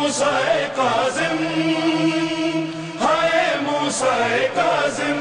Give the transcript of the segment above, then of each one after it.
موسیٰ کاظم، ہائے موسیٰ کاظم،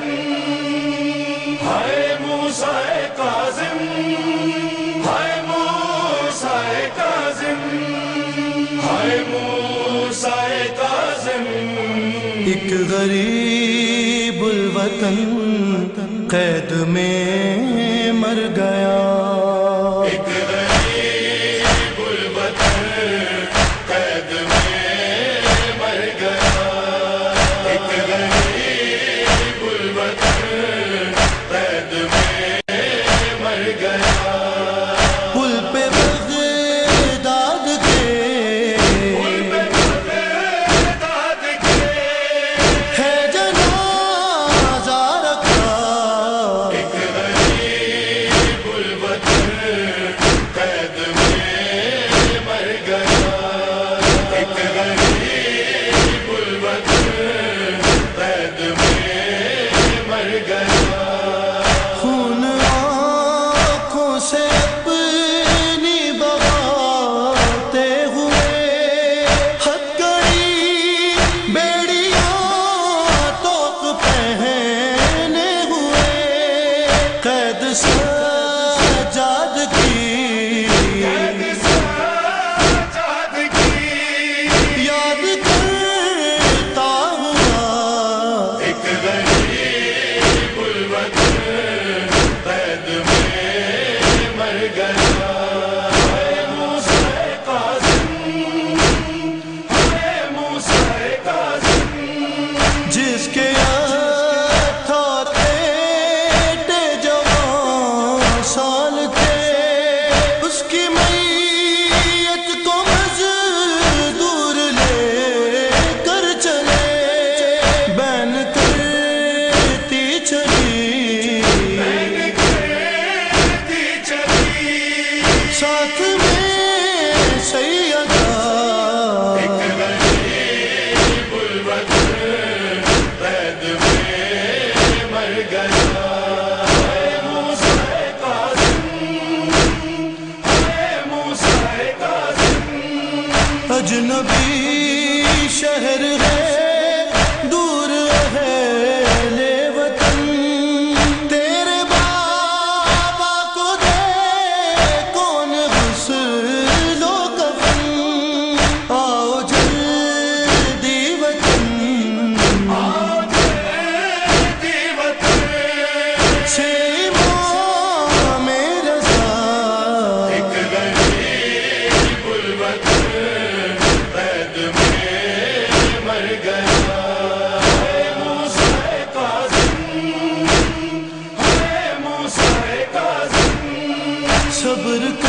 ہائے موسیٰ کاظم، ہائے موسیٰ کاظم، ہائے موسیٰ کاظم۔ ایک غریب الوطن قید میں مر گیا، ایک غریب الوطن قید میں مر گیا، ایک غریب الوطن قید میں مر گیا۔ پل پہ بغداد کے، پل پہ بغداد کے ہے جنازہ رکھا، ایک غریب الوطن قید میں مر گیا، ایک غریب الوطن قید میں مر گیا۔ خون آنکھوں سے اپنی بہاتے ہوئے، ہتھکڑی بیڑیاں توق پہنے ہوئے، قید سجاد کی سجاد کی یاد کرتا ہوا، ایک غریب الوطن قید میں مر گیا۔ ہائے موسیٰ کاظم، ہائے موسیٰ کاظم، جس کے سال تھے، اس کی میت کو مزدور لے کر چلے، بین کرتی چلی، بین کرتی چلی، ساتھ میں سیدہ، ایک غریب الوطن قید میں مر گیا۔ ہائے موسیٰ کاظم، ہائے موسیٰ کاظم، اجنبی شہر ہے دور اہل وطن، تیرے بابا کو دے کون غسل و کفن، آؤ جلدی وطن آؤ جلدی وطن سے امام رضا، ایک غریب الوطن قید میں مر گیا۔ ہائے موسیٰ کاظم، ہائے موسیٰ کاظم، صبر